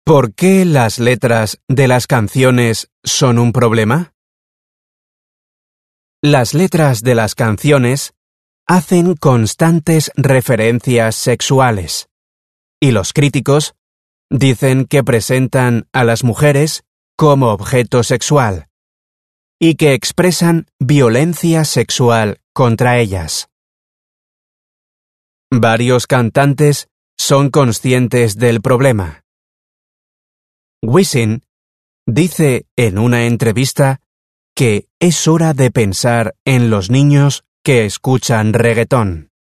¿Por qué las letras de las canciones son un problema? Las letras de las canciones hacen constantes referencias sexuales, y los críticos dicen que presentan a las mujeres como objeto sexual, y que expresan violencia sexual contra ellas. Varios cantantes son conscientes del problema. Wisin dice en una entrevista que es hora de pensar en los niños que escuchan reggaetón.